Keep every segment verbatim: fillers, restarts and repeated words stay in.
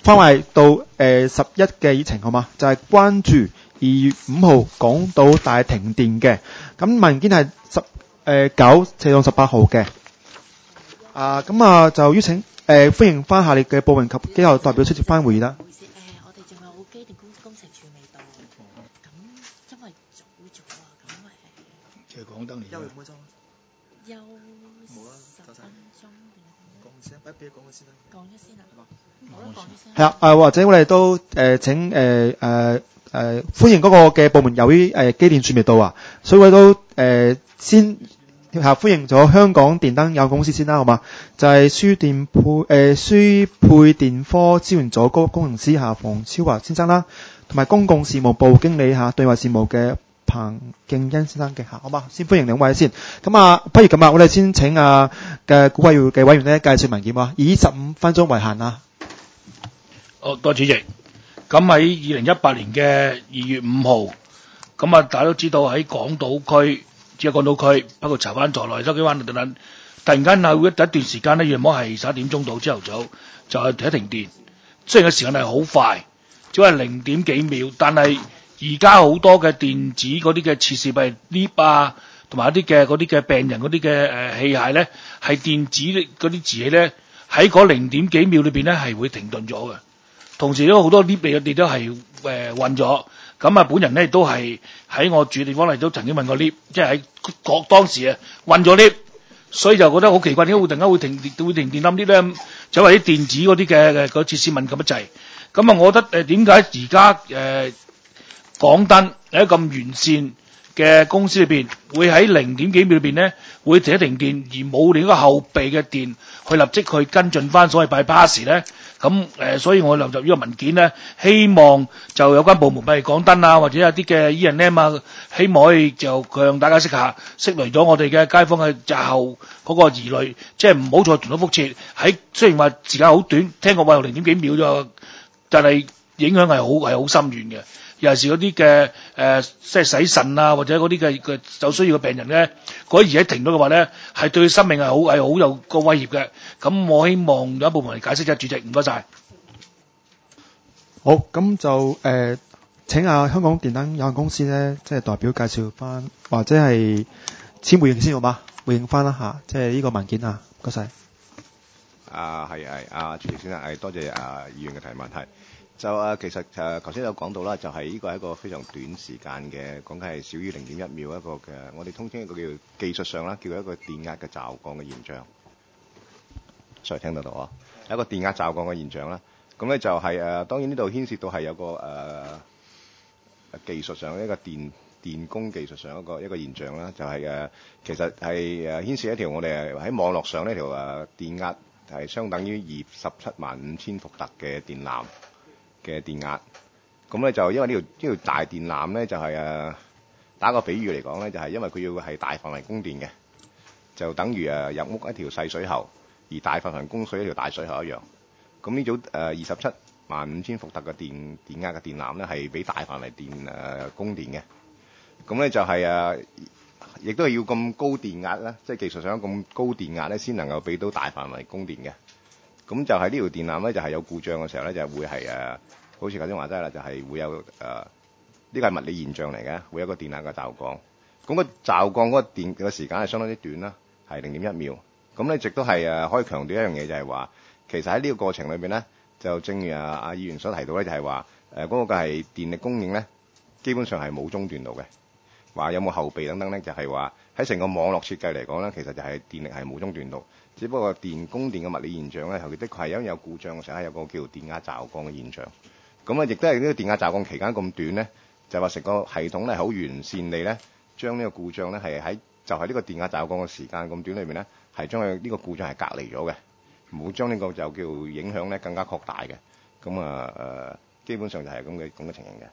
翻嚟到誒十一嘅議程好嘛？就係、是、關注二月五號港島大停電嘅。咁文件係十誒九四到十八號嘅。啊，咁啊就邀請誒、呃、歡迎翻下列嘅部門及機構代表出席翻會議啦。 唔好意思，誒、呃，我哋仲有機電工工程處未到，咁因為早咗啊，咁誒， 即係講得嚟。 休幾分鐘？ 休冇啦，十分鐘。 講先，不如俾講先啦。 講咗先啦，係嘛？好啦，講咗先。 係啊，誒或者我哋都誒、呃、請誒誒誒歡迎嗰個嘅部門，由於誒機電處未到啊，所以我哋都誒、呃、先。下歡迎咗香港電燈有限公司先啦，好嘛？就係、是、輸電配誒、呃、輸配電科支援組高級工程師夏馮超華先生啦，同埋公共事務部經理下對外事務嘅彭敬恩先生嘅嚇，好嘛？先歡迎兩位先。咁啊，不如咁啊，我哋先請啊嘅股委會嘅委員咧介紹文件啊，以十五分鐘為限啊。 好，多謝主席。咁喺二零一八年嘅二月五號，咁啊大家都知道喺港島區。只係港島區，包括柴灣在內、筲箕灣等等，突然間有一一段時間咧，約莫係十一點鐘到朝頭早就係停一停電。雖然個時間係好快，只係零點幾秒，但係而家好多嘅電子嗰啲嘅設施，譬如 lift 啊，同埋一啲嘅嗰啲嘅病人嗰啲嘅誒器械咧，係電子嗰啲儀器咧，喺嗰零點幾秒裏邊咧係會停頓咗嘅。同時都好多 lift 嘅地都係誒運咗。咁啊，本人咧都係喺我住嘅地方嚟，都曾經問過 lift， 即係喺嗰當時啊運咗 lift， 所以就覺得好奇怪，點解會突然間會停會停電冧 lift 咧？就係啲電子嗰啲嘅嘅嗰設施敏感得滯。咁啊，我覺得誒點解而家誒港燈喺咁完善嘅公司裏邊，會喺零點幾秒裏邊咧會停一停電，而冇另一個後備嘅電去立即去跟進翻所謂 bypass 咧？咁誒、呃，所以我留就呢個文件咧，希望就有關部門，譬如港燈啊，或者有啲嘅 E and M 啊，希望可以就向大家釋下，釋除咗我哋嘅街坊嘅日後嗰個疑慮，即係唔好再重蹈覆轍。喺雖然話時間好短，聽過話零點幾秒咗，但係影響係好係好深遠嘅。尤其是嗰啲嘅誒，即係洗腎啊，或者嗰啲嘅嘅有需要嘅病人咧，嗰啲儀器停咗嘅話咧，係對生命係好係好有個威脅嘅。咁我希望有一部門嚟解釋啫，主席，唔該晒。 好，咁就誒、呃、請下香港電燈有限公司咧，即係代表介紹翻，或者係簽回應先好嘛？回應翻啦嚇，即係呢個文件啊，唔該晒。 啊係係，啊主席先生，係多謝啊議員嘅提問係。就啊，其實誒頭先有講到啦，就係、是、呢個係一個非常短時間嘅，講緊係少於零點一秒一個嘅，我哋通稱一個叫技術上啦，叫做一個電壓嘅驟降嘅現象。所以聽得到啊，有一個電壓驟降嘅現象啦。咁咧就係、是、誒、呃，當然呢度牽涉到係有個誒、呃、技術上一個電電工技術上一個一個現象啦，就係、是、誒、呃、其實係誒牽涉一條我哋喺網絡上呢條誒電壓係相等於二十七萬五千伏特嘅電纜嘅電壓，咁咧就因為呢條呢條大電纜咧就係、是、誒打個比喻嚟講咧，就係、是、因為佢要係大範圍供電嘅，就等於誒入屋一條細水喉，而大範圍供水一條大水喉一樣。咁呢組誒二十七萬五千伏特嘅電電壓嘅電纜咧，係俾大範圍電誒、呃、供電嘅。咁咧就係、是、誒，亦都係要咁高電壓咧，即、就、係、是、技術上咁高電壓咧，先能夠俾到大範圍供電嘅。咁就係呢條電纜咧，就係、是、有故障嘅時候咧，就會係誒、呃，好似頭先話齋啦，就係、是、會有誒，呢、呃這個係物理現象嚟嘅，會有一個電壓嘅驟降。咁、那個驟降嗰個電嘅時間係相當之短啦，係零點一秒。咁咧，亦都係誒可以強調一樣嘢，就係話，其實喺呢個過程裏邊咧，就正如啊阿議員所提到咧，就係話誒嗰個嘅係電力供應咧，基本上係冇中斷到嘅。話有冇後備等等咧，就係話喺成個網絡設計嚟講咧，其實就係電力係冇中斷到。只不過電供電嘅物理現象咧，尤其的確係因為有故障嘅時候，係有個叫電壓驟降嘅現象。咁啊，亦都係呢個電壓驟降期間咁短咧，就話成個系統咧好完善地咧，將呢個故障咧係喺就係呢個電壓驟降嘅時間咁短裏面咧，係將佢呢個故障係隔離咗嘅，唔會將呢個就叫影響咧更加擴大嘅。咁啊誒，基本上就係咁嘅咁嘅情形嘅。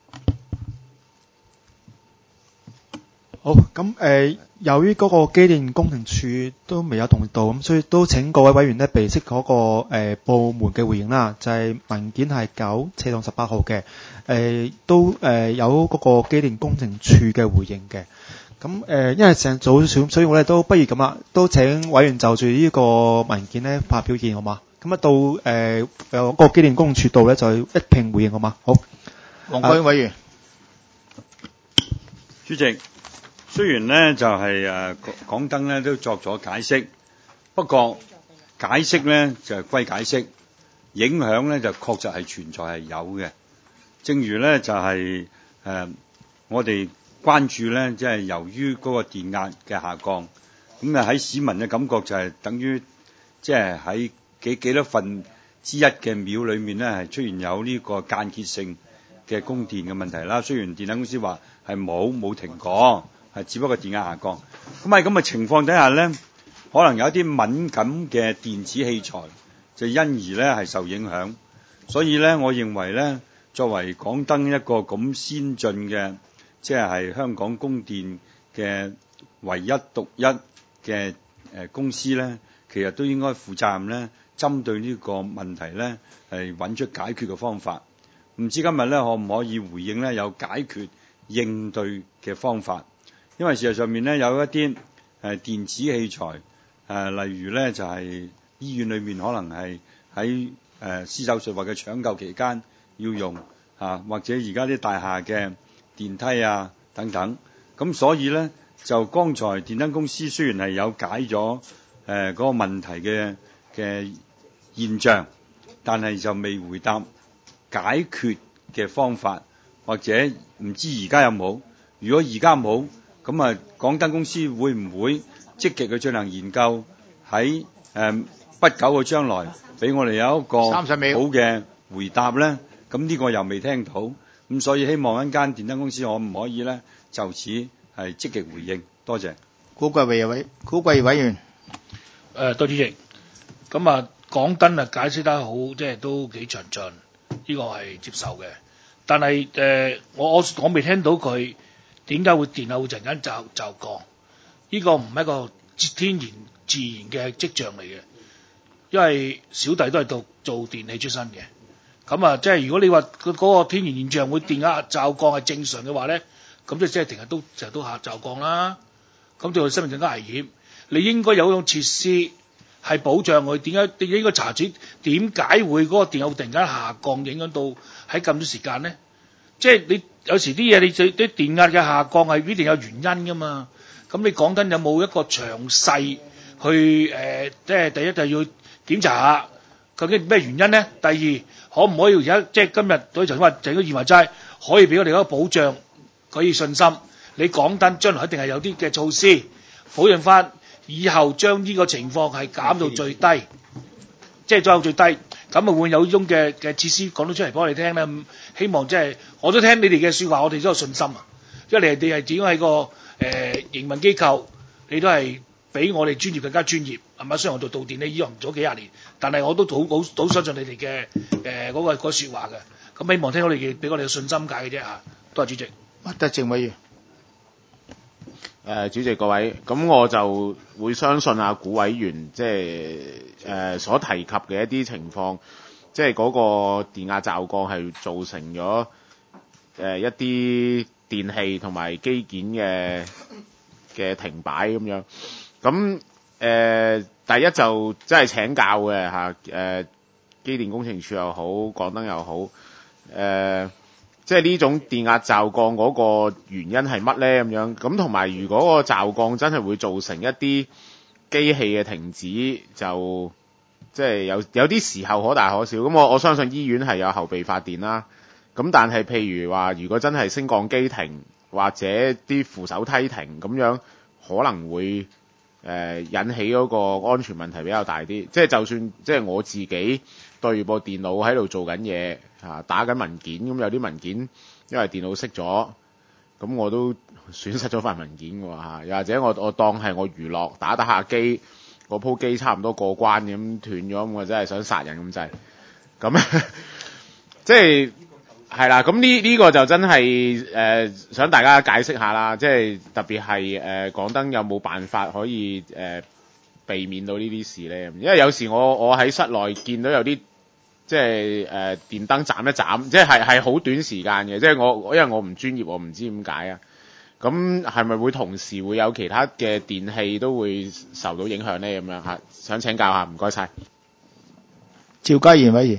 好，咁誒、呃，由於嗰個機電工程處都未有同意到，咁所以都請各位委員咧備悉嗰個誒、呃、部門嘅回應啦，就係、是、文件係九四到十八號嘅，誒、呃、都誒、呃、有嗰個機電工程處嘅回應嘅。咁誒、呃，因為成早少，所以我哋都不如咁啦，都請委員就住呢個文件咧發表意見好嘛？ 咁啊到誒誒嗰個機電工程署度咧就一併回應好嘛？好， 黃國英委員。 主席，雖然咧就係誒港燈咧都作咗解釋，不過解釋咧就係歸解釋，影響咧就確實係存在係有嘅。正如咧就係、是、誒、呃、我哋關注咧，即係由於嗰個電壓嘅下降，咁啊喺市民嘅感覺就係等於即係喺幾幾多分之一嘅秒裏面咧係出現有呢個間歇性嘅供電嘅問題啦。雖然電燈公司話係冇冇停過，係只不過電壓下降。咁喺咁嘅情況底下咧，可能有一啲敏感嘅電子器材就因而咧係受影響。所以咧，我認為咧，作為港燈一個咁先進嘅，即係係香港供電嘅唯一獨一嘅誒公司咧，其實都應該負責任咧，針對呢個問題咧係揾出解決嘅方法。唔知今日咧可唔可以回應咧有解決應對嘅方法？因為事實上面咧有一啲誒電子器材誒、呃，例如咧就係、是、醫院裏面可能係喺誒施手術或者搶救期間要用啊，或者而家啲大廈嘅電梯啊等等。咁所以咧就剛才電燈公司雖然係有解咗誒嗰個問題嘅嘅現象，但係就未回答解決嘅方法，或者唔知而家有冇？如果而家冇，咁啊，港燈公司會唔會積極去進行研究，喺誒、呃、不久嘅將來，俾我哋有一個好嘅回答咧？咁呢個又未聽到，咁所以希望一間電燈公司可唔可以咧就此係積極回應？多謝。 古貴委委古貴委員。 誒，多主席。咁啊，港燈啊解釋得好，即係都幾詳盡。呢個係接受嘅，但係誒、呃，我我我未聽到佢點解會電壓會突然間驟驟降？呢、這個唔係一個天然自然嘅跡象嚟嘅，因為小弟都係讀做電器出身嘅。咁啊，即係如果你話嗰個天然現象會電壓驟降係正常嘅話咧，咁即係即係成日都成日都下驟降啦。咁對佢生命更加危險。你應該有一種設施。係保障佢點解？你應該查處點解會嗰個電壓突然間下降，影響到喺咁多時間咧？即係你有時啲嘢，你啲電壓嘅下降係必定有原因噶嘛？咁你講緊有冇一個詳細去誒、呃？即係第一就要檢查下究竟咩原因咧？第二可唔可以而家即係今日對頭先話整咗二萬齋，可以俾我哋一個保障，可以信心。你港燈將來一定係有啲嘅措施保障翻。以後將呢個情況係減到最低，即係最後最低，咁啊會有呢種嘅嘅設施講到出嚟幫我哋聽咧。希望即係我都聽你哋嘅説話，我哋都有信心啊。因為你哋係點樣喺個誒、呃、營運機構，你都係比我哋專業更加專業，係咪？雖然我做導電呢，依樣做咗幾廿年，但係我都好好好相信你哋嘅誒嗰個嗰説話嘅。咁希望聽到你哋俾我哋嘅信心解嘅啫嚇。多謝主席。 麥德正委員。 誒、呃、主席各位，咁我就會相信啊古委員即係誒所提及嘅一啲情況，即係嗰個電壓驟降係造成咗誒、呃、一啲電器同埋機件嘅嘅停擺咁樣。咁誒、呃、第一就真係請教嘅嚇，誒機電工程署又好，港燈又好，誒、呃。即係呢種電壓驟降嗰個原因係乜咧？咁樣咁同埋，如果個驟降真係會造成一啲機器嘅停止，就即係有有啲時候可大可小。咁我我相信醫院係有後備發電啦。咁但係譬如話，如果真係升降機停或者啲扶手梯停咁樣，可能會誒、呃、引起嗰個安全問題比較大啲。即係就算即係我自己對住部電腦喺度做緊嘢。啊！打緊文件咁有啲文件，因為電腦熄咗，咁我都損失咗份文件嘅喎。又或者我我當係我娛樂打打下機，嗰鋪機差唔多過關咁斷咗，咁我真係想殺人咁滯。咁即係係啦。咁呢呢個就真係誒、呃、想大家解釋下啦。即係特別係誒港燈有冇辦法可以誒、呃、避免到呢啲事咧？因為有時我我喺室內見到有啲。即係誒、呃、電燈斬一斬，即係係係好短時間嘅。即係我因為我唔專業，我唔知點解啊。咁係咪會同時會有其他嘅電器都會受到影響咧？咁樣嚇，想請教下，唔該晒。 趙家賢委員。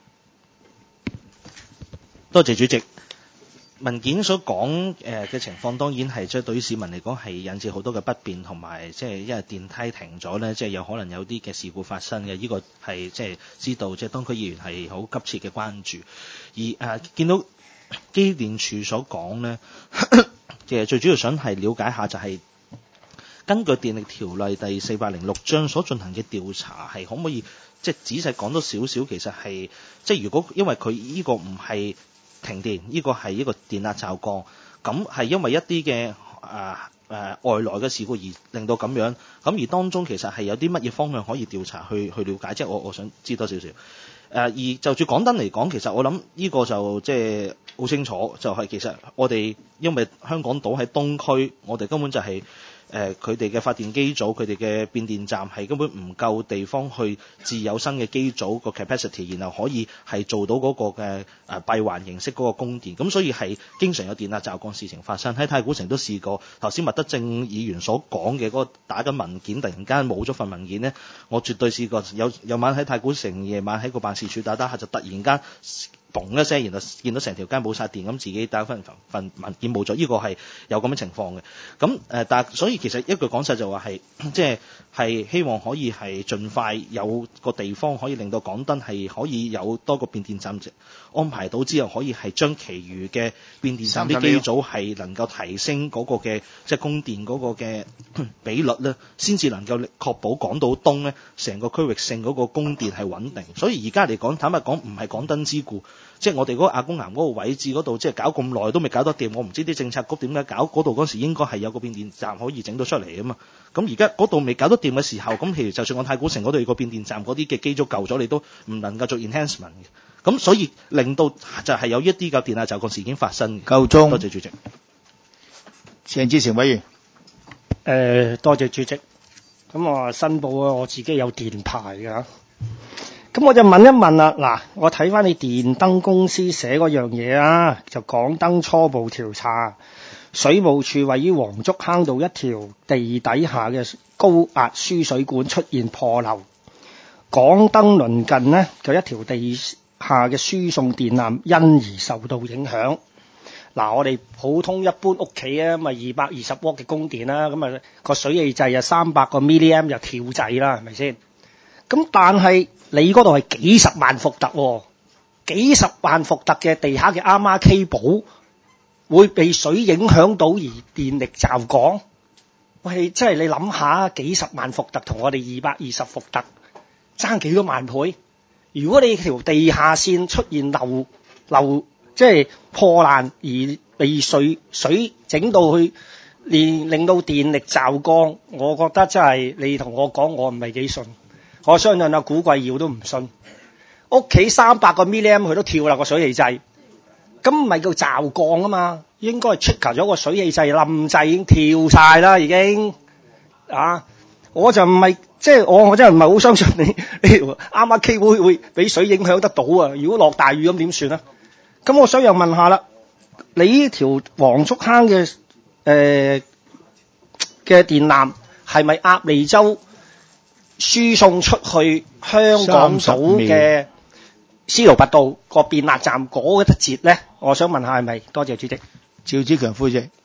多謝主席。文件所講誒嘅情況，當然係即係對於市民嚟講係引致好多嘅不便，同埋即係因為電梯停咗咧，即係有可能有啲嘅事故發生嘅。呢個係即係知道，即係當區議員係好急切嘅關注。而誒、呃、見到機電署所講咧，其實最主要想係了解下就係、是。根據電力條例第四百零六章所進行嘅調查，係可唔可以即係仔細講多少少？其實係即係如果因為佢呢個唔係停電，呢、這個係一個電壓驟降，咁係因為一啲嘅誒誒外來嘅事故而令到咁樣。咁而當中其實係有啲乜嘢方向可以調查去去了解？即係我我想知多少少。誒、呃、而就住港燈嚟講，其實我諗呢個就即係好清楚，就係、是、其實我哋因為香港島喺東區，我哋根本就係、是。誒佢哋嘅發電機組，佢哋嘅變電站係根本唔夠地方去自有新嘅機組個 capacity，然後可以係做到嗰個嘅誒閉環形式嗰個供電，咁所以係經常有電壓驟降事情發生。喺太古城都試過，頭先麥德正議員所講嘅嗰個打緊文件，突然間冇咗份文件呢，我絕對試過有有晚喺太古城夜晚喺個辦事處打打下，就突然間嘣一聲，然後見到成條街冇晒電，咁自己打份份文件冇咗，呢、這個係有咁嘅情況嘅。咁誒、呃，但係所以其實一句講晒就話係，即係係希望可以係盡快有個地方可以令到港燈係可以有多個變電站安排到之後，可以係將其餘嘅變電站啲機組係能夠提升嗰個嘅即係供電嗰個嘅比率咧，先至能夠確保港島東咧成個區域性嗰個供電係穩定。所以而家嚟講，坦白講唔係港燈之故。即係我哋嗰個亞公岩嗰個位置嗰度，即係搞咁耐都未搞得掂，我唔知啲政策局點解搞嗰度嗰時應該係有個變電站可以整到出嚟啊嘛。咁而家嗰度未搞得掂嘅時候，咁譬如就算我太古城嗰度有個變電站嗰啲嘅機組舊咗，你都唔能夠做 enhancement 嘅。咁所以令到就係有一啲嘅電壓驟降事件發生。 夠鐘。 多謝主席。 鄭志成委員。 誒、呃，多謝主席。咁我申報啊，我自己有電牌㗎。咁我就問一問啦，嗱，我睇翻你電燈公司寫嗰樣嘢啊，就港燈初步調查，水務署位於黃竹坑道一條地底下嘅高壓輸水管出現破漏，港燈鄰近呢，就一條地下嘅輸送電纜因而受到影響。嗱，我哋普通一般屋企啊，咪二百二十瓦嘅供電啦，咁啊個水氣掣啊三百個 milliamp 就跳掣啦，係咪先？咁但係你嗰度係幾十萬伏特喎，幾十萬伏特嘅地下嘅啱啱 cable 會被水影響到而電力驟降？喂，即係你諗下，幾十萬伏特同我哋二百二十伏特爭幾多萬倍？如果你條地下線出現漏漏，即係破爛而被水水整到去，令令到電力驟降，我覺得真係你同我講，我唔係幾信。我相信阿古貴耀都唔信，屋企三百個 milliamp 佢都跳落個水氣掣，咁唔係叫驟降啊嘛，應該係 trigger 咗個水氣掣冧掣已經跳晒啦已經啊！我就唔係即係我我真係唔係好相信你你啱啱 K 會會俾水影響得到啊！如果落大雨咁點算啊？咁我想又問下啦，你呢條黃竹坑嘅誒嘅電纜係咪鴨脷洲輸送出去香港島嘅司徒拔道個變壓站嗰一節咧？我想問下係咪？多謝主席。 趙子強副主席。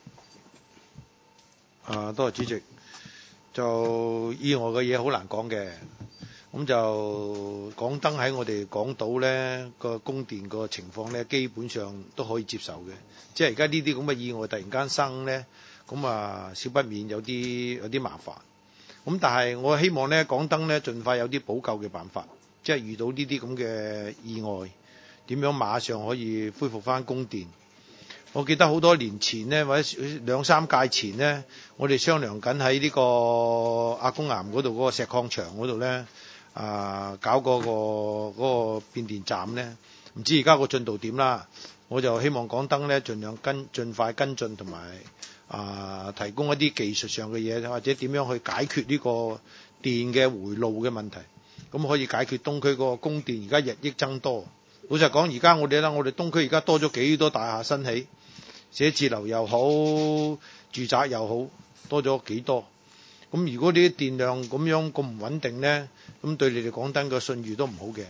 啊，多謝主席。就意外嘅嘢好難講嘅，咁就港燈喺我哋港島咧個供電個情況咧，基本上都可以接受嘅。即係而家呢啲咁嘅意外突然間生咧，咁啊少不免有啲有啲麻煩。咁但係我希望咧，港燈咧盡快有啲補救嘅辦法，即係遇到呢啲咁嘅意外，點樣馬上可以恢復翻供電。我記得好多年前呢，或者兩三屆前呢，我哋商量緊喺呢個亞公岩嗰度嗰個石礦場嗰度呢，啊搞嗰個嗰個變電站呢。唔知而家個進度點啦？我就希望港燈呢盡量跟盡快跟進，同埋啊提供一啲技術上嘅嘢，或者點樣去解決呢個電嘅回路嘅問題，咁可以解決東區嗰個供電而家日益增多。老實講，而家我哋啦，我哋東區而家多咗幾多大廈新起。寫字樓又好，住宅又好，多咗幾多？咁如果呢啲電量咁樣咁唔穩定呢，咁對你哋港燈嘅信譽都唔好嘅。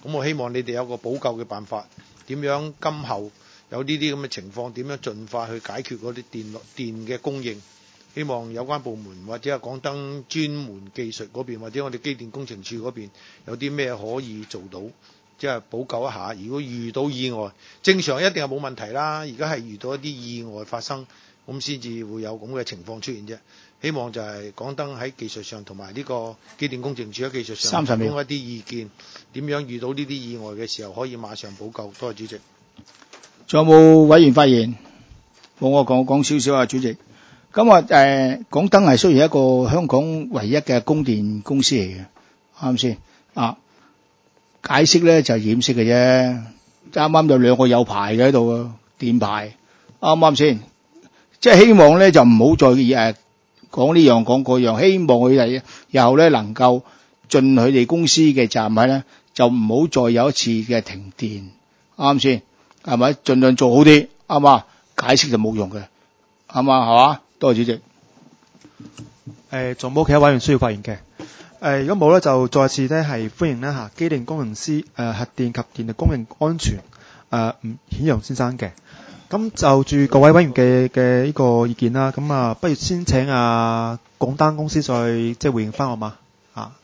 咁我希望你哋有個補救嘅辦法，點樣今後有呢啲咁嘅情況，點樣盡快去解決嗰啲電電嘅供應。希望有關部門或者係港燈專門技術嗰邊，或者我哋機電工程處嗰邊有啲咩可以做到，即係補救一下。如果遇到意外，正常一定係冇問題啦。而家係遇到一啲意外發生，咁先至會有咁嘅情況出現啫。希望就係港燈喺技術上同埋呢個機電工程處喺技術上提供一啲意見，點樣遇到呢啲意外嘅時候可以馬上補救。多謝主席。 仲有冇委員發言？冇，我講講少少啊，主席。咁啊，誒，港燈係雖然一個香港唯一嘅供電公司嚟嘅，啱唔啱先？啊，解釋咧就係掩飾嘅啫。啱啱有兩個有牌嘅喺度啊，電牌，啱唔啱先？即係希望咧就唔好再誒講呢樣講嗰樣，希望佢哋以後咧能夠盡佢哋公司嘅責任咧，就唔好再有一次嘅停電，啱唔啱先？係咪？盡量做好啲，啱嘛？解釋就冇用嘅，啱嘛？係嘛？多謝主席。 誒，仲冇其他委員需要發言嘅？誒，如果冇咧，就再次咧係歡迎咧嚇機電工程師誒核電及電力供應安全誒吳顯揚先生嘅。咁就住各位委員嘅嘅呢個意見啦，咁啊，不如先請啊港燈公司再即係回應翻好嘛？啊，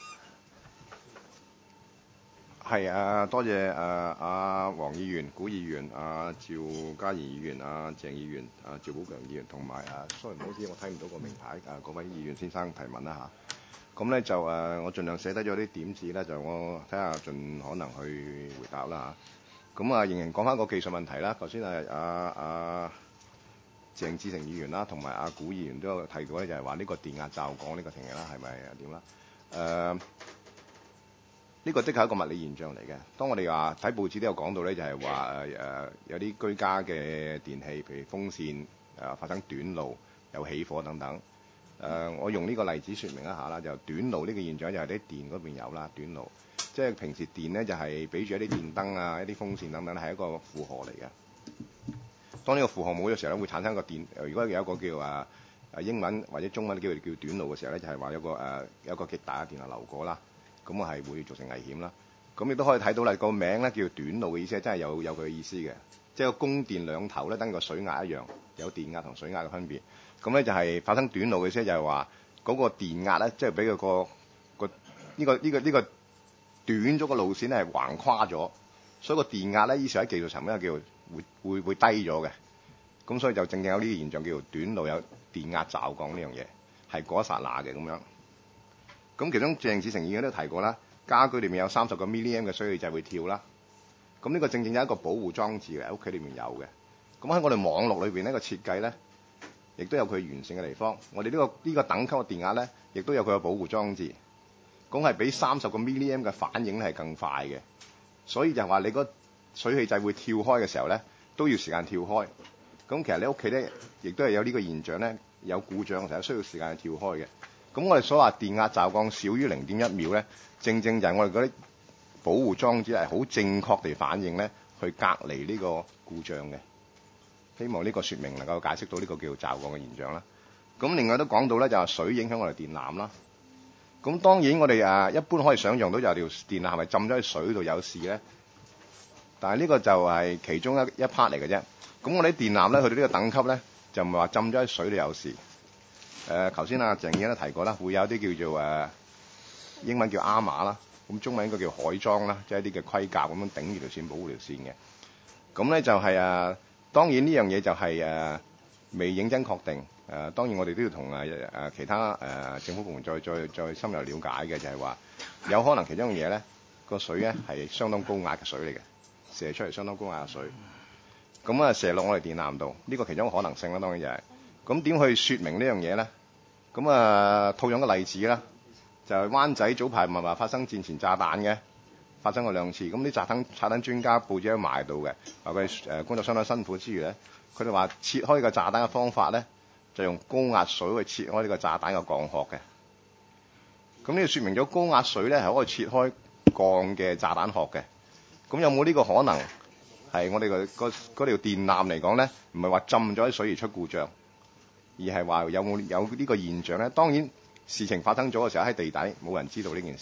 係啊，多謝誒阿黃議員、古議員、阿、趙家賢議員、阿、鄭議員、阿、趙寶強議員同埋啊 sorry 唔好意思，我睇唔到個名牌啊，嗰位議員先生提問啦嚇。咁咧就誒，我盡量寫低咗啲點子咧，就我睇下盡可能去回答啦嚇。咁啊，仍然講翻個技術問題啦。頭先係阿阿鄭志成議員啦，同埋阿古議員都有提到咧，就係話呢個電壓驟降呢個情形啦，係咪點啦？誒、呃，呢、這個的確係一個物理現象嚟嘅。當我哋話睇報紙都有講到咧，就係話誒誒有啲居家嘅電器，譬如風扇誒、呃、發生短路、有起火等等。誒、呃，我用呢個例子説明一下啦，就短路呢個現象就係啲電嗰邊有啦，短路。即係平時電咧就係俾住一啲電燈啊、一啲風扇等等，係一個負荷嚟嘅。當呢個負荷冇嘅時候咧，會產生一個電。如果有一個叫啊啊英文或者中文叫叫短路嘅時候咧，就係、是、話有個誒、啊、有一個極大嘅電流流過啦。咁啊係會造成危險啦。咁亦都可以睇到啦，個名咧叫短路嘅意思係真係有有佢嘅意思嘅。即係個供電兩頭咧，等個水壓一樣，有電壓同水壓嘅分別。咁咧就係發生短路嘅意思就係話嗰個電壓咧，即係俾佢個個呢個呢個呢個。這個這個短咗個路線咧係橫跨咗，所以個電壓咧，於是喺技術層面叫會會會低咗嘅。咁所以就正正有呢個現象叫做短路有電壓驟降呢樣嘢，係嗰一剎那嘅咁樣。咁其中鄭志成議員都提過啦，家居裏面有三十個 milliamp 嘅水氣掣會跳啦。咁呢個正正有一個保護裝置嘅喺屋企裏面有嘅。咁喺我哋網絡裏邊呢個設計咧，亦都有佢完善嘅地方。我哋呢個呢個等級嘅電壓咧，亦都有佢嘅保護裝置。咁係比三十個 milliamp 嘅反應咧係更快嘅，所以就係話你個水氣掣會跳開嘅時候咧，都要時間跳開。咁其實你屋企咧，亦都係有呢個現象咧，有故障嘅時候需要時間去跳開嘅。咁我哋所話電壓驟降少於零點一秒咧，正正就係我哋嗰啲保護裝置係好正確地反應咧，去隔離呢個故障嘅。希望呢個說明能夠解釋到呢個叫做驟降嘅現象啦。咁另外都講到咧，就係水影響我哋電纜啦。咁當然我哋誒一般可以想像到有條電纜係咪浸咗喺水度有事咧？但係呢個就係其中一一 part 嚟嘅啫。咁我哋啲電纜咧去到呢個等級咧，就唔係話浸咗喺水度有事。誒頭先阿鄭議員都提過啦，會有啲叫做誒、呃、英文叫阿瑪啦，咁中文應該叫海裝啦，即係一啲嘅盔甲咁樣頂住條線保護條線嘅。咁咧就係、是、誒、呃，當然呢樣嘢就係、是、誒、呃、未認真確定。誒、呃、當然我哋都要同誒誒其他誒、呃、政府部門再再再深入了解嘅，就係話有可能其中嘅嘢咧，個水咧係相當高壓嘅水嚟嘅，射出嚟相當高壓嘅水，咁啊射落我哋電纜度，呢個其中一個可能性啦，當然就係、是，咁點去説明呢樣嘢咧？咁啊套用個例子啦，就係、是、灣仔早排唔係話發生戰前炸彈嘅，發生過兩次，咁啲炸彈炸彈專家報紙都賣到嘅，話佢誒工作相當辛苦之餘咧，佢哋話切開個炸彈嘅方法咧，就用高壓水去切開呢個炸彈嘅鋼殼嘅。咁呢個説明咗高壓水咧係可以切開鋼嘅炸彈殼嘅。咁有冇呢個可能係我哋個個嗰條電纜嚟講咧，唔係話浸咗喺水而出故障，而係話有冇有呢個現象咧？當然事情發生咗嘅時候喺地底冇人知道呢件事，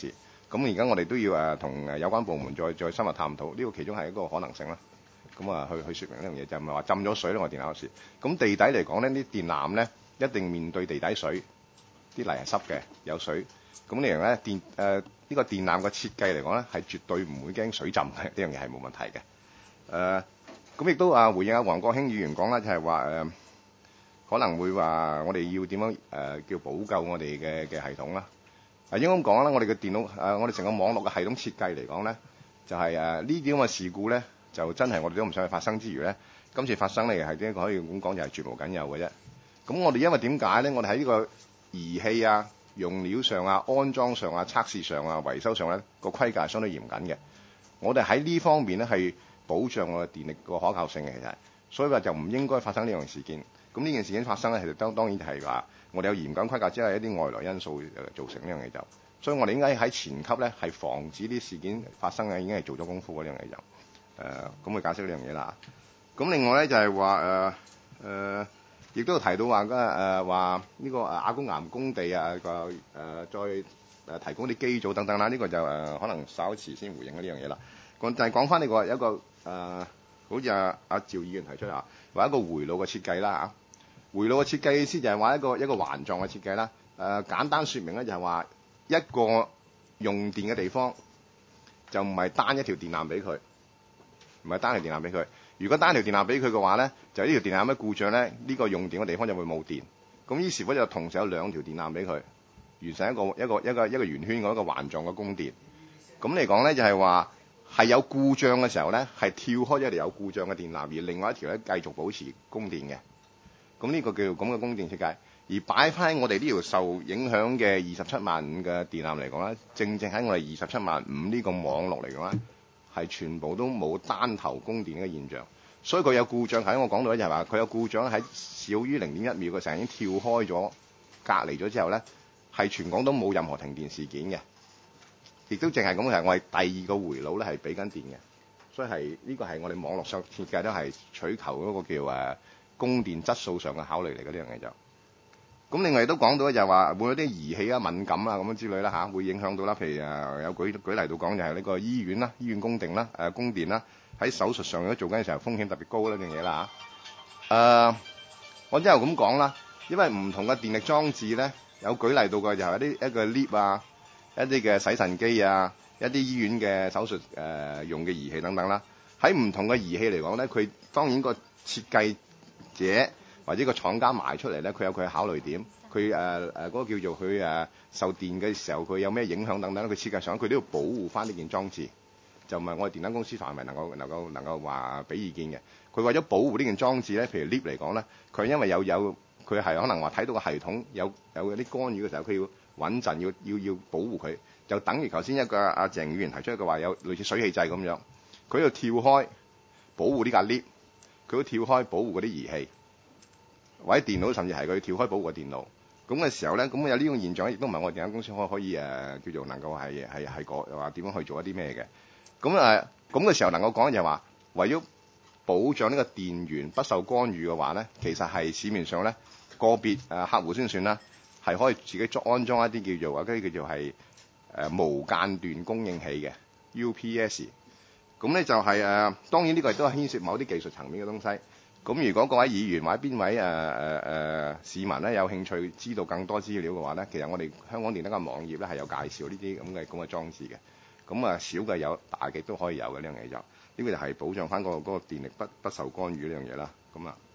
咁而家我哋都要誒同誒有關部門再再深入探討，呢個其中係一個可能性啦。咁啊，去去説明呢樣嘢就唔係話浸咗水咧，我電纜有事。咁地底嚟講呢，啲電纜咧一定面對地底水，啲泥係濕嘅，有水。咁呢樣咧電誒呢、呃呢個電纜嘅設計嚟講咧，係絕對唔會驚水浸嘅，呢樣嘢係冇問題嘅。誒、呃，咁亦都啊回應阿黃國興議員講啦，就係話誒可能會話我哋要點樣誒、呃、叫補救我哋嘅嘅系統啦。啊，應該咁講啦，我哋嘅電腦誒、呃、我哋成個網絡嘅系統設計嚟講咧，就係誒呢啲咁嘅事故咧。就真係我哋都唔想去發生之餘咧，今次發生咧係一個可以咁講就係絕無僅有嘅啫。咁我哋因為點解咧？我哋喺呢個儀器啊、用料上啊、安裝上啊、測試上啊、維修上咧個規格係相對嚴謹嘅。我哋喺呢方面咧係保障我哋電力個可靠性嘅，其實，所以話就唔應該發生呢樣事件。咁呢件事件發生咧，其實當當然係話我哋有嚴謹規格，只係一啲外來因素造成呢樣嘢就。所以我哋應該喺前級咧係防止啲事件發生嘅，已經係做咗功夫嗰樣嘢就。誒咁去解釋呢樣嘢啦。咁另外咧就係話誒誒，亦都有提到話嘅誒話呢個亞公岩工地啊個誒再誒提供啲機組等等啦。呢、這個就誒、呃、可能稍遲先回應呢樣嘢啦。咁就係講翻呢個有一個誒、呃，好似阿阿趙議員提出啊，話一個回路嘅設計啦嚇。回路嘅設計意思就係話一個一個環狀嘅設計啦。誒、呃、簡單説明咧就係話一個用電嘅地方就唔係單一條電纜俾佢。唔係單條電纜俾佢。如果單條電纜俾佢嘅話咧，就呢條電纜嘅故障咧，呢、呢個用電嘅地方就會冇電。咁於是乎就同時有兩條電纜俾佢，完成一個一個一個一個圓圈嗰一個環狀嘅供電。咁嚟講咧，就係話係有故障嘅時候咧，係跳開咗條有故障嘅電纜，而另外一條咧繼續保持供電嘅。咁呢個叫做咁嘅供電設計。而擺翻我哋呢條受影響嘅二十七萬五嘅電纜嚟講咧，正正喺我哋二十七萬五呢個網絡嚟講咧，係全部都冇單頭供電嘅現象，所以佢有故障。喺我講到咧就係話佢有故障喺少於零點一秒嘅時候已經跳開咗隔離咗之後咧，係全港都冇任何停電事件嘅，亦都淨係咁係我哋第二個回路咧係俾緊電嘅，所以係呢、呢個係我哋網絡上設計都係取求嗰個叫誒供電質素上嘅考慮嚟嘅呢樣嘢就。咁另外亦都講到咧就係話會有啲儀器啊敏感啊咁樣之類啦嚇，會影響到啦。譬如誒有舉舉例到講就係呢個醫院啦、醫院供電啦、誒供電啦，喺手術上如果做緊嘅時候風險特別高呢樣嘢啦嚇。誒我之後咁講啦，因為唔同嘅電力裝置咧，有舉例到嘅就係一啲一個 lift 啊、一啲嘅洗腎機啊、一啲醫院嘅手術誒用嘅儀器等等啦。喺唔同嘅儀器嚟講咧，佢當然個設計者或者個廠家賣出嚟咧，佢有佢嘅考慮點，佢誒誒嗰個叫做佢誒、呃、受電嘅時候，佢有咩影響等等，佢設計上佢都要保護翻呢件裝置，就唔係我哋電燈公司範圍能夠能夠能夠話俾意見嘅。佢為咗保護呢件裝置咧，譬如 lift 嚟講咧，佢因為有有佢係可能話睇到個系統有有啲干擾嘅時候，佢要穩陣，要要要保護佢，就等於頭先一個阿、啊、鄭議員提出一個話有類似水氣掣咁樣，佢要跳開保護呢架 lift，佢要跳開保護嗰啲儀器。或者電腦甚至係佢跳開保護個電腦，咁嘅時候咧，咁有呢種現象，亦都唔係我哋電燈公司可可以誒、呃、叫做能夠係係係個話點樣去做一啲咩嘅。咁誒咁嘅時候能夠講就係話，為咗保障呢個電源不受干預嘅話咧，其實係市面上咧個別誒、呃、客戶先算啦，係可以自己裝安裝一啲叫做或者叫做係誒、呃、無間斷供應器嘅 U P S。咁咧就係、是、誒、呃、當然呢個亦都係牽涉某啲技術層面嘅東西。咁如果各位議員或者邊位誒誒誒市民咧有興趣知道更多資料嘅話咧，其實我哋香港電燈嘅網頁咧係有介紹呢啲咁嘅咁嘅裝置嘅。咁啊少嘅有，大嘅都可以有嘅呢樣嘢就，呢、這個就係保障翻、那、嗰、個那個電力不不受干預呢樣嘢啦。咁啊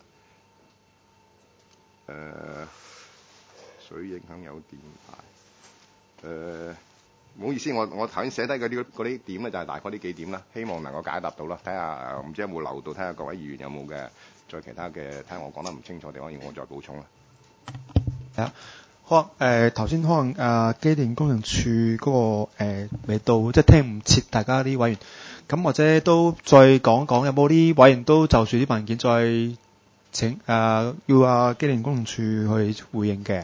誒水影響有電牌誒，唔好意思，我我頭先寫低嗰啲嗰啲點咧就係大概呢幾點啦，希望能夠解答到啦。睇下唔知有冇留到，睇下各位議員有冇嘅。再其他嘅，睇下我講得唔清楚嘅地方，要我再補充啦。 係啊，可能誒頭先可能啊機電工程署嗰、那個誒、呃、未到，即係聽唔切大家啲委員，咁或者都再講講，有冇啲委員都就住啲文件再請誒、呃、要啊機電工程署去回應嘅。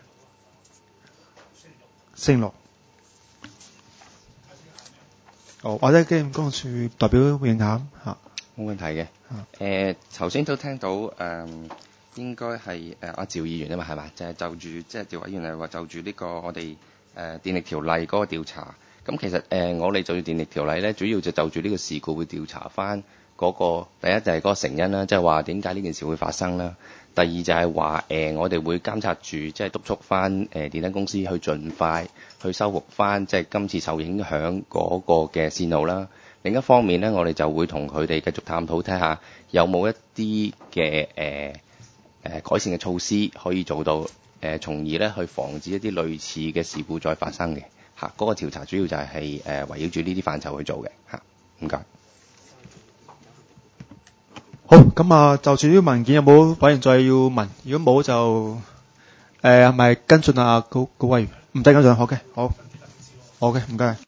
星樂，哦，或者機電工程署代表回應下嚇。 冇問題嘅。誒頭先都聽到誒、呃，應該係誒阿趙議員啊嘛，係嘛？就係、是、就住即係趙委員係話就住呢個我哋誒、呃、電力條例嗰個調查， 咁其實誒、呃，我哋就住電力條例咧，主要就就住呢個事故會調查翻嗰、那個第一就係嗰個成因啦，即係話點解呢件事會發生啦。第二就係話誒，我哋會監察住，即係督促翻誒、呃、電燈公司去盡快去修復翻即係今次受影響嗰個嘅線路啦。另一方面咧，我哋就會同佢哋繼續探討睇下有冇一啲嘅誒誒改善嘅措施可以做到，誒、呃、從而咧去防止一啲類似嘅事故再發生嘅嚇。嗰、那個調查主要就係係誒圍繞住呢啲範疇去做嘅嚇。唔該。 好，咁啊，就住呢啲文件有冇委員再要問？如果冇就誒係咪跟進啊？高高委員唔使跟進，好嘅，好，好嘅，唔該。